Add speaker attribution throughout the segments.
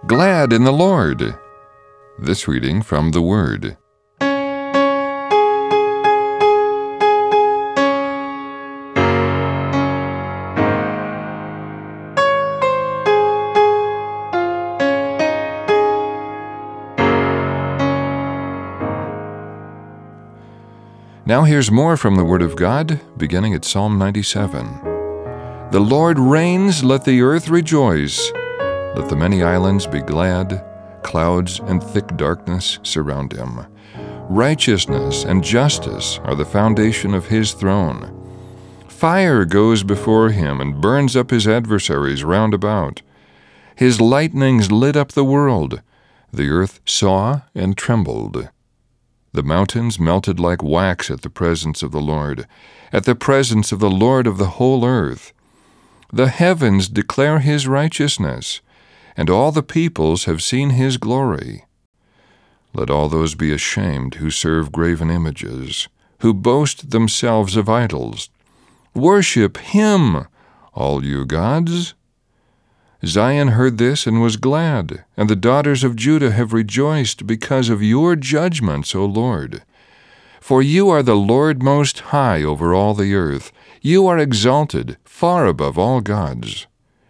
Speaker 1: glad in the Lord. This reading from the Word. Now here's more from the Word of God, beginning at Psalm 97. The Lord reigns, let the earth rejoice. Let the many islands be glad. Clouds and thick darkness surround him. Righteousness and justice are the foundation of his throne. Fire goes before him and burns up his adversaries round about. His lightnings lit up the world. The earth saw and trembled. The mountains melted like wax at the presence of the Lord, at the presence of the Lord of the whole earth. The heavens declare his righteousness, and all the peoples have seen his glory. Let all those be ashamed who serve graven images, who boast themselves of idols. Worship him, all you gods. Zion heard this and was glad, and the daughters of Judah have rejoiced because of your judgments, O Lord. For you are the Lord most high over all the earth. You are exalted far above all gods.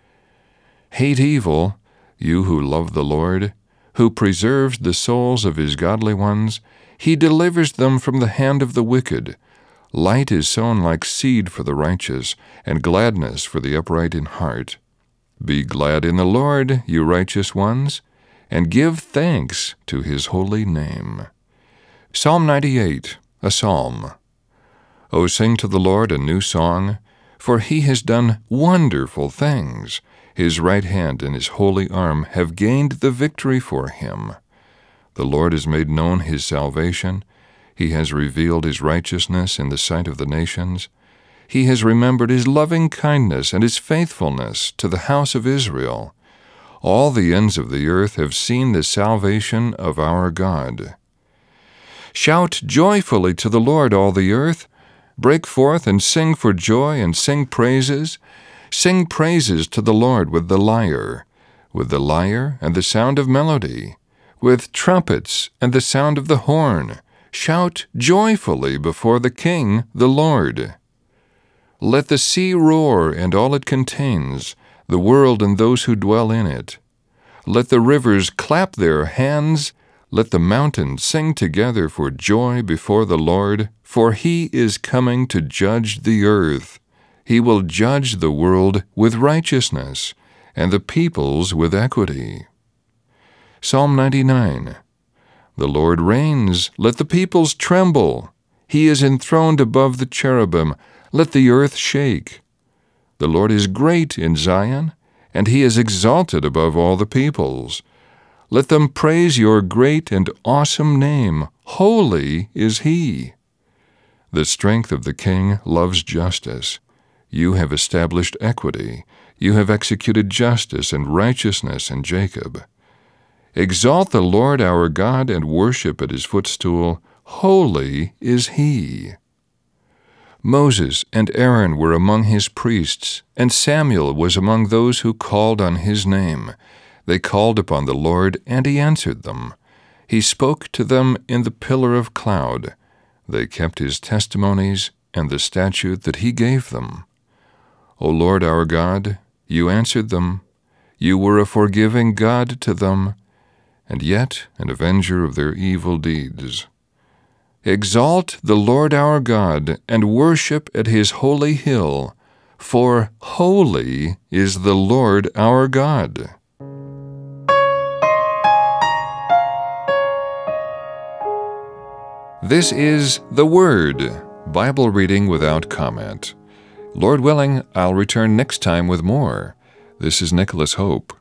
Speaker 1: Hate evil, you who love the Lord, who preserves the souls of his godly ones. He delivers them from the hand of the wicked. Light is sown like seed for the righteous, and gladness for the upright in heart. Be glad in the Lord, you righteous ones, and give thanks to his holy name. Psalm 98, a psalm. O sing to the Lord a new song, for he has done wonderful things. His right hand and his holy arm have gained the victory for him. The Lord has made known his salvation. He has revealed his righteousness in the sight of the nations. He has remembered his loving kindness and his faithfulness to the house of Israel. All the ends of the earth have seen the salvation of our God. Shout joyfully to the Lord, all the earth. Break forth and sing for joy and sing praises. Sing praises to the Lord with the lyre and the sound of melody, with trumpets and the sound of the horn. Shout joyfully before the King, the Lord. Let the sea roar and all it contains, the world and those who dwell in it. Let the rivers clap their hands. Let the mountains sing together for joy before the Lord, for he is coming to judge the earth. He will judge the world with righteousness, and the peoples with equity. Psalm 99. The Lord reigns, let the peoples tremble. He is enthroned above the cherubim, let the earth shake. The Lord is great in Zion, and he is exalted above all the peoples. Let them praise your great and awesome name. Holy is he. The strength of the king loves justice. You have established equity. You have executed justice and righteousness in Jacob. Exalt the Lord our God and worship at his footstool. Holy is he. Moses and Aaron were among his priests, and Samuel was among those who called on his name. They called upon the Lord, and he answered them. He spoke to them in the pillar of cloud. They kept his testimonies and the statute that he gave them. O Lord our God, you answered them. You were a forgiving God to them, and yet an avenger of their evil deeds. Exalt the Lord our God, and worship at his holy hill, for holy is the Lord our God. This is The Word, Bible reading without comment. Lord willing, I'll return next time with more. This is Nicholas Hope.